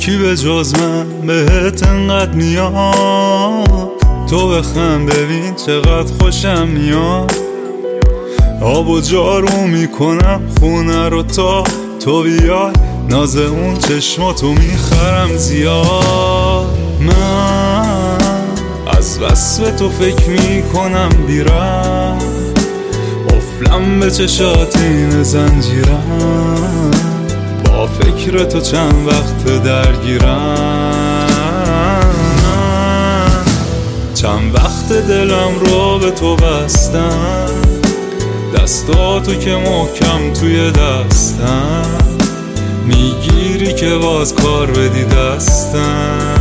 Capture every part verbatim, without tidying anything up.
کی به جز من بهت انقدر میاد؟ تو بخند ببین چقدر خوشم میاد. آب و جارو میکنم خونه رو تا تو بیای، ناز اون چشماتو میخرم زیاد. من از وصف تو فکر میکنم بیرم، افلم به چشات این زنجیرم، با فکر تو چند وقت درگیرم. چند وقت دلم رو به تو بستم، دستاتو که محکم توی دستم، میگیری که باز کار بدی دستم.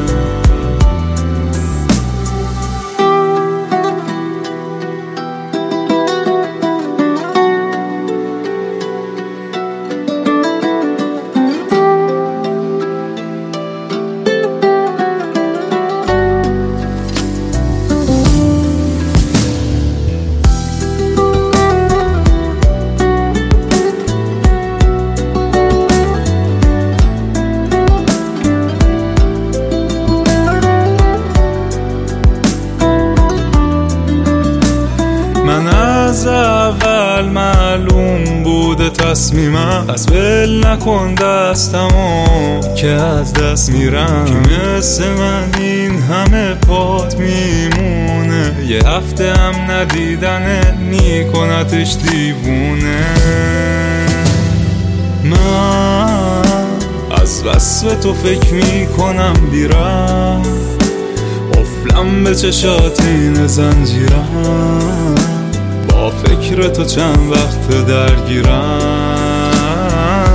من از اول معلوم بوده تصمیمم، از ول نکن دستمو که از دست میرم. که مثل من این همه پات میمونه، یه هفته هم ندیدنه میکنتش دیوونه. من از وصف تو فکر میکنم بیرم، افلم به چشات این زنجیرم، با فکر تو چند وقت درگیرم.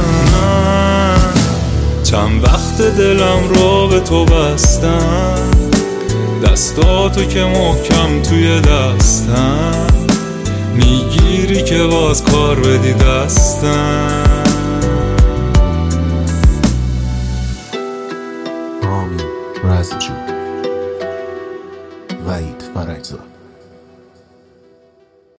چند وقت دلم رو به تو بستم، دستاتو که محکم توی دستم، میگیری که باز کار بدی دستم.